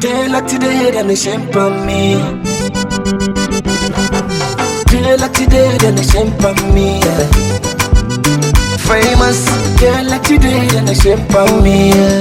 Day like today, then they shame on me. Day like today, then they shame on me. Yeah. Famous. Day like today, then they shame on me. Yeah.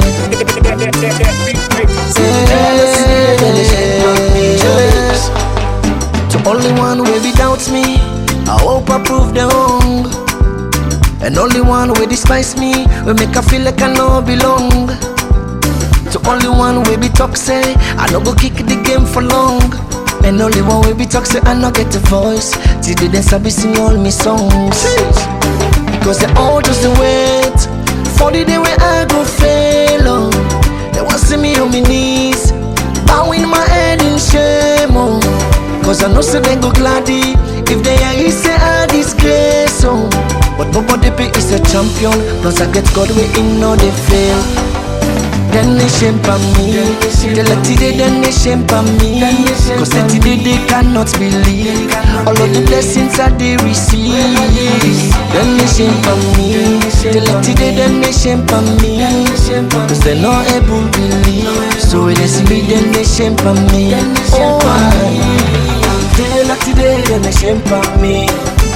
To only one way be doubts me, I hope I prove them wrong. And only one way despise me, will make I feel like I no belong. To only one way be toxic, I no go kick the game for long. And only one way be toxic, I no get a voice. Till the dance I be sing all me songs. Cause they all just wait for the day where I go fail. Oh. They want see me on my knees, bowing my head in shame. Oh. Cause I know say they go gladdy if they hear he say I disgrace. Oh. But nobody be is a champion. Plus I get God way in all they fail. Then they shame on me. They like today, then they shame on me. Cause today they cannot believe all of the blessings that they receive. Then they shame on me. They like today, then they shame on me. Cause they're not able to believe. So when they see me, then they shame on me. Oh, they like today, then they shame on me.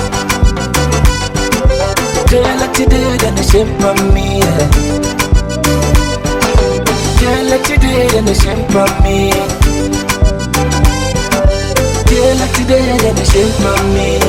They like today, then they shame on me. They like today, then they shame on me. They like today, then they shame on me.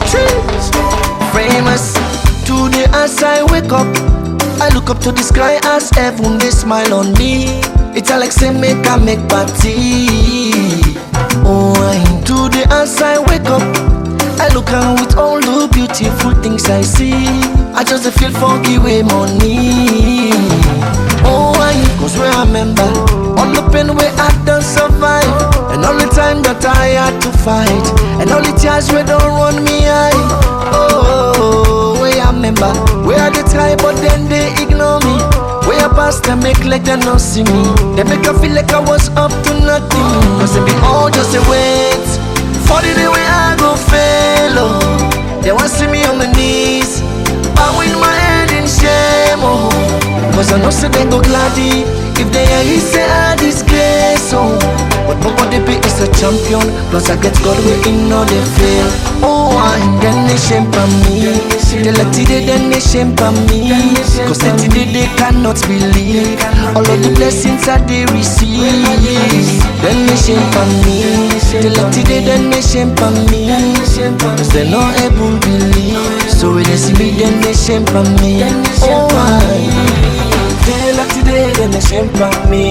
Famous. Today as I wake up, I look up to the sky as heaven they smile on me. It's like say make I make party. Oh, today as I wake up, I look around with all the beautiful things I see. I just feel foggy with money. Oh, cause we remember all the pain we had to survive, and all the time that I had to fight, and all the tears we don't run me high. Oh, we remember we had the try, but then they ignore me. We are past them, make like they not see me. They make I feel like I was up to nothing. Cause they be all just a wait for the day where I go fail. Oh. They want see me on my knees, bowing my head in shame. Oh. Cause I know say they go gladdy if they hear he say I disgrace. Oh. But nobody be is a champion. Plus I get God way in all they fail. Oh, then they shame on me. They like today, then they shame on me. Cause today they cannot believe all of the blessings that they receive. Then they shame on me. They like today, then they shame on me. Cause they're not able to believe. So when they see me, then they shame on me. Oh, they like today, then they shame on me.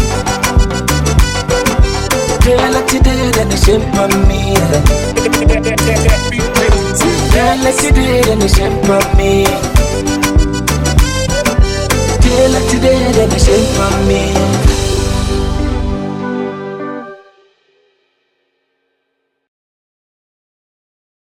They like today, then they shame on me. They like today, then they shame on me.